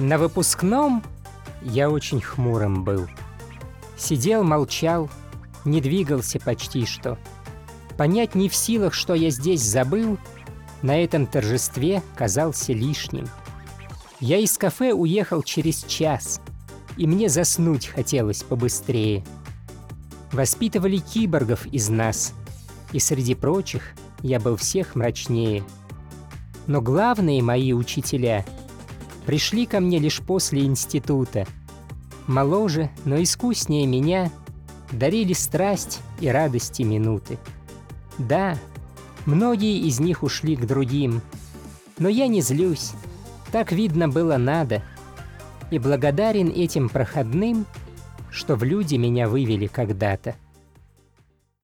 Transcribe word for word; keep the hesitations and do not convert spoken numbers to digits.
На выпускном я очень хмурым был. Сидел, молчал, не двигался почти что. Понять не в силах, что я здесь забыл, на этом торжестве казался лишним. Я из кафе уехал через час, и мне заснуть хотелось побыстрее. Воспитывали киборгов из нас, и среди прочих я был всех мрачнее. Но главные мои учителя пришли ко мне лишь после института. Моложе, но искуснее меня, дарили страсть и радости минуты. Да, многие из них ушли к другим, но я не злюсь, так видно было надо, и благодарен этим проходным, что в люди меня вывели когда-то.